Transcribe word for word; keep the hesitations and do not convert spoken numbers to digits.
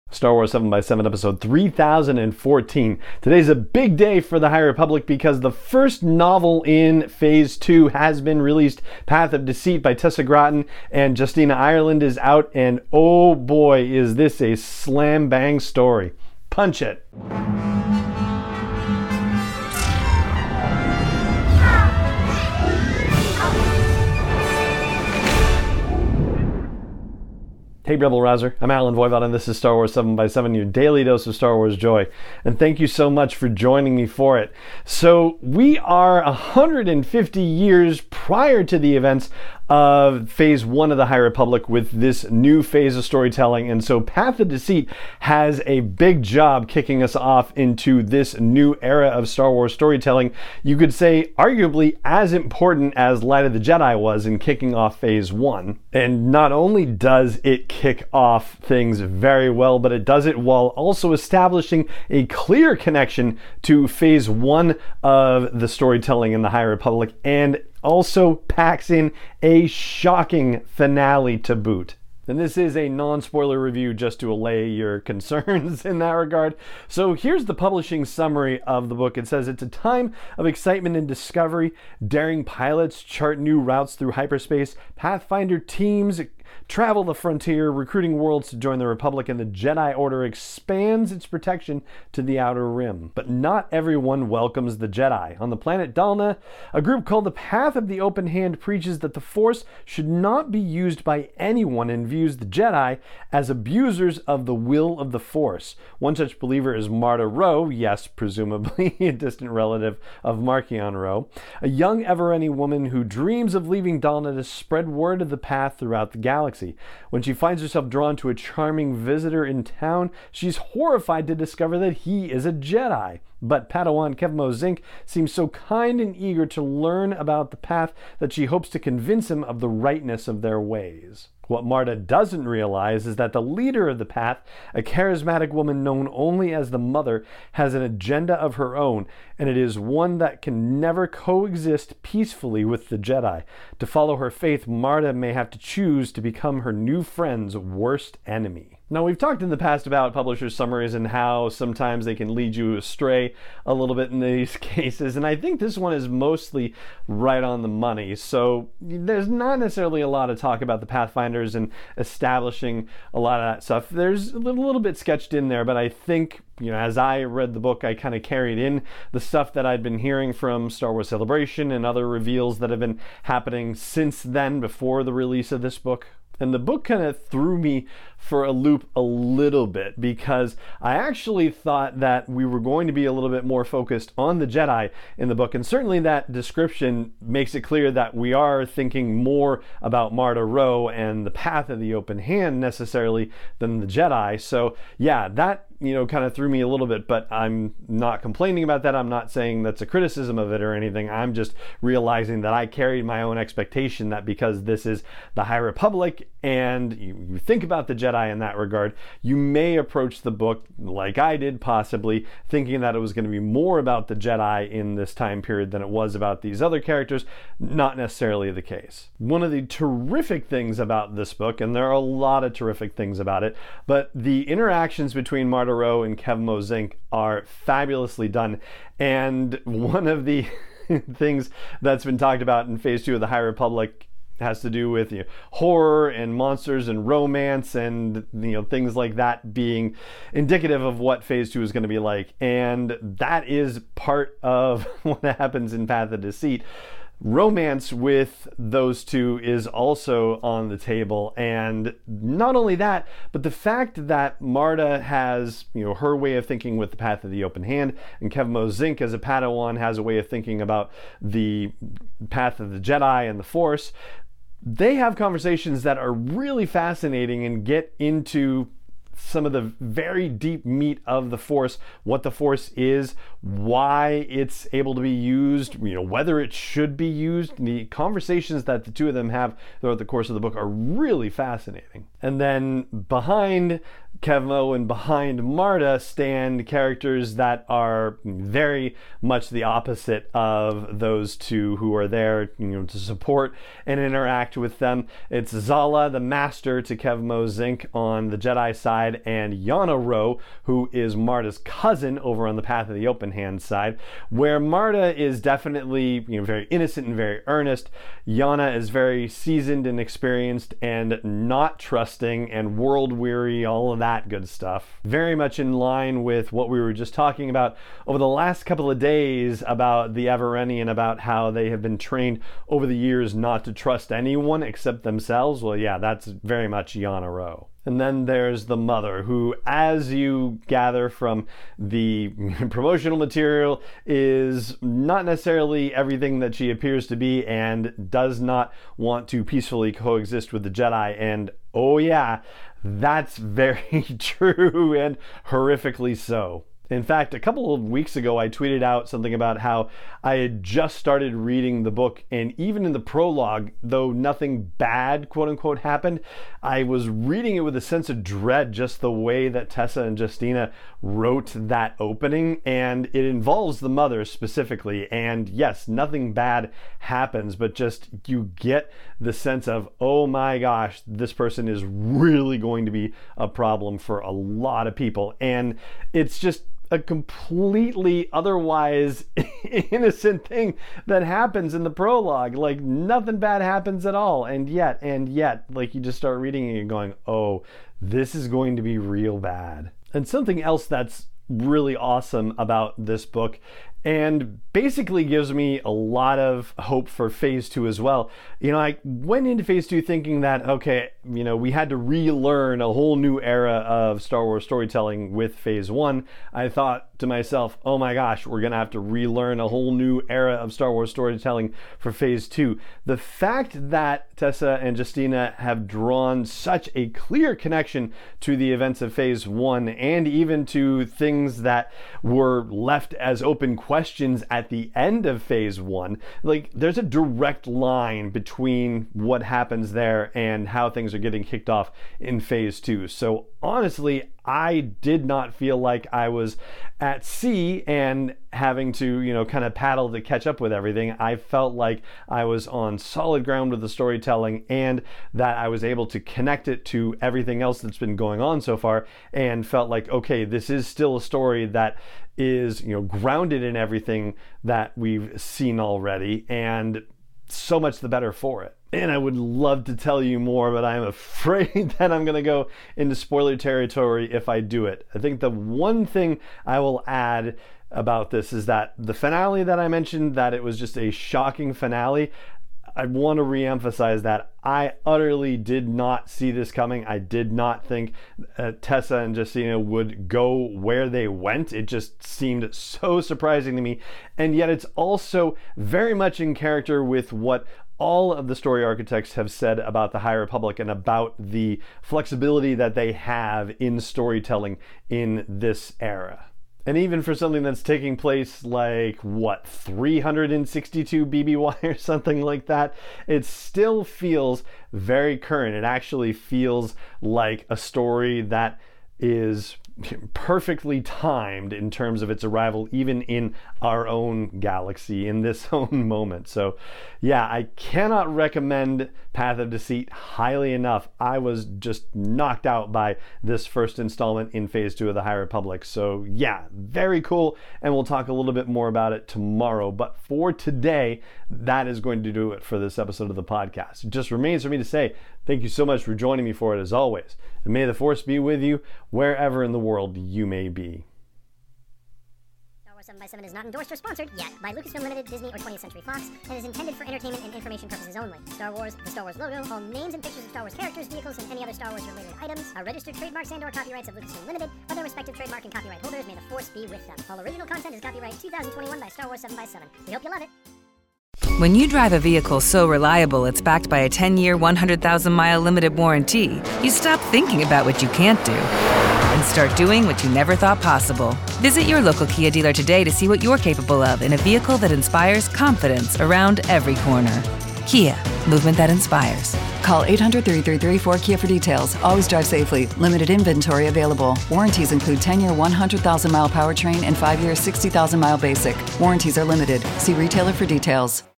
Star Wars seven by seven episode three thousand fourteen. Today's a big day for the High Republic because the first novel in Phase two has been released. Path of Deceit by Tessa Gratton and Justina Ireland is out, and oh boy, is this a slam bang story. Punch it. Hey Rebel Rouser, I'm Alan Voivod and this is Star Wars seven by seven, your daily dose of Star Wars joy. And thank you so much for joining me for it. So we are one hundred fifty years prior to the events of Phase one of the High Republic with this new phase of storytelling. And so Path of Deceit has a big job kicking us off into this new era of Star Wars storytelling. You could say arguably as important as Light of the Jedi was in kicking off Phase one. And not only does it kick off things very well, but it does it while also establishing a clear connection to Phase one of the storytelling in the High Republic, and also packs in a shocking finale to boot. And this is a non-spoiler review just to allay your concerns in that regard. So here's the publishing summary of the book. It says it's a time of excitement and discovery. Daring pilots chart new routes through hyperspace. Pathfinder teams travel the frontier, recruiting worlds to join the Republic, and the Jedi Order expands its protection to the Outer Rim. But not everyone welcomes the Jedi. On the planet Dalna, a group called the Path of the Open Hand preaches that the Force should not be used by anyone and views the Jedi as abusers of the will of the Force. One such believer is Marta Rowe, yes, presumably a distant relative of Marchion Rowe, a young Evereni woman who dreams of leaving Dalna to spread word of the Path throughout the galaxy. When she finds herself drawn to a charming visitor in town, she's horrified to discover that he is a Jedi. But Padawan Kevmo Zink seems so kind and eager to learn about the Path that she hopes to convince him of the rightness of their ways. What Marta doesn't realize is that the leader of the Path, a charismatic woman known only as the Mother, has an agenda of her own, and it is one that can never coexist peacefully with the Jedi. To follow her faith, Marta may have to choose to become her new friend's worst enemy. Now, we've talked in the past about publishers' summaries and how sometimes they can lead you astray a little bit in these cases, and I think this one is mostly right on the money. So there's not necessarily a lot of talk about the Pathfinders and establishing a lot of that stuff. There's a little, little bit sketched in there, but I think, you know, as I read the book, I kind of carried in the stuff that I'd been hearing from Star Wars Celebration and other reveals that have been happening since then, before the release of this book. And the book kind of threw me for a loop a little bit, because I actually thought that we were going to be a little bit more focused on the Jedi in the book. And certainly that description makes it clear that we are thinking more about Marta Rowe and the Path of the Open Hand necessarily than the Jedi. So yeah, that, you know, kind of threw me a little bit, but I'm not complaining about that. I'm not saying that's a criticism of it or anything. I'm just realizing that I carried my own expectation that because this is the High Republic and you, you think about the Jedi in that regard, you may approach the book like I did, possibly thinking that it was going to be more about the Jedi in this time period than it was about these other characters. Not necessarily the case. One of the terrific things about this book, and there are a lot of terrific things about it, but the interactions between Marta Rowe and Kevmo Zink are fabulously done. And one of the things that's been talked about in Phase two of the High Republic has to do with, you know, horror and monsters and romance and, you know, things like that being indicative of what Phase two is going to be like. And that is part of what happens in Path of Deceit. Romance with those two is also on the table, and not only that, but the fact that Marta has, you know, her way of thinking with the Path of the Open Hand, and Kevmo Zink as a Padawan has a way of thinking about the Path of the Jedi and the Force. They have conversations that are really fascinating and get into some of the very deep meat of the Force, what the Force is, why it's able to be used, you know, whether it should be used. The conversations that the two of them have throughout the course of the book are really fascinating. And then behind Kevmo and behind Marta stand characters that are very much the opposite of those two who are there, you know, to support and interact with them. It's Zala, the master, to Kevmo Zink on the Jedi side, and Yana Rho, who is Marta's cousin, over on the Path of the Open Hand side, where Marta is definitely, you know, very innocent and very earnest. Yana is very seasoned and experienced and not trusting and world weary, all of that good stuff. Very much in line with what we were just talking about over the last couple of days about the Evereni and about how they have been trained over the years not to trust anyone except themselves. Well, yeah, that's very much Yana Rho. And then there's the mother, who, as you gather from the promotional material, is not necessarily everything that she appears to be and does not want to peacefully coexist with the Jedi. And oh yeah, that's very true, and horrifically so. In fact, a couple of weeks ago, I tweeted out something about how I had just started reading the book, and even in the prologue, though nothing bad, quote unquote, happened, I was reading it with a sense of dread, just the way that Tessa and Justina wrote that opening, and it involves the mother specifically. And yes, nothing bad happens, but just you get the sense of, oh my gosh, this person is really going to be a problem for a lot of people. And it's just a completely otherwise innocent thing that happens in the prologue. Like, nothing bad happens at all. And yet, and yet, like, you just start reading it and you're going, oh, this is going to be real bad. And something else that's really awesome about this book, and basically gives me a lot of hope for phase two as well. You know, I went into phase two thinking that, okay, you know, we had to relearn a whole new era of Star Wars storytelling with phase one. I thought to myself, oh my gosh, we're gonna have to relearn a whole new era of Star Wars storytelling for phase two. The fact that Tessa and Justina have drawn such a clear connection to the events of phase one, and even to things that were left as open questions at the end of phase one, like, there's a direct line between what happens there and how things are getting kicked off in phase two. So honestly, I did not feel like I was at sea and having to, you know, kind of paddle to catch up with everything. I felt like I was on solid ground with the storytelling, and that I was able to connect it to everything else that's been going on so far, and felt like, okay, this is still a story that is, you know, grounded in everything that we've seen already, and so much the better for it. And I would love to tell you more, but I'm afraid that I'm going to go into spoiler territory if I do it. I think the one thing I will add about this is that the finale that I mentioned, that it was just a shocking finale, I want to reemphasize that I utterly did not see this coming. I did not think uh, Tessa and Justina would go where they went. It just seemed so surprising to me. And yet it's also very much in character with what all of the story architects have said about the High Republic and about the flexibility that they have in storytelling in this era. And even for something that's taking place like, what, three hundred sixty-two B B Y or something like that, it still feels very current. It actually feels like a story that is perfectly timed in terms of its arrival, even in our own galaxy, in this own moment. So yeah, I cannot recommend Path of Deceit highly enough. I was just knocked out by this first installment in phase two of the High Republic. So yeah, very cool, and we'll talk a little bit more about it tomorrow. But for today, that is going to do it for this episode of the podcast. It just remains for me to say thank you so much for joining me for it, as always. And may the Force be with you wherever in the world you may be. Star Wars seven by seven is not endorsed or sponsored yet by Lucasfilm Limited, Disney, or twentieth Century Fox, and is intended for entertainment and information purposes only. Star Wars, the Star Wars logo, all names and pictures of Star Wars characters, vehicles, and any other Star Wars related items are registered trademarks and or copyrights of Lucasfilm Limited, or their respective trademark and copyright holders. May the Force be with them. All original content is copyright two thousand twenty-one by Star Wars seven by seven. We hope you love it. When you drive a vehicle so reliable it's backed by a ten-year, one hundred thousand mile limited warranty, you stop thinking about what you can't do and start doing what you never thought possible. Visit your local Kia dealer today to see what you're capable of in a vehicle that inspires confidence around every corner. Kia, movement that inspires. Call eight hundred, three three three, four K I A for details. Always drive safely. Limited inventory available. Warranties include ten-year, one hundred thousand mile powertrain and five-year, sixty thousand mile basic. Warranties are limited. See retailer for details.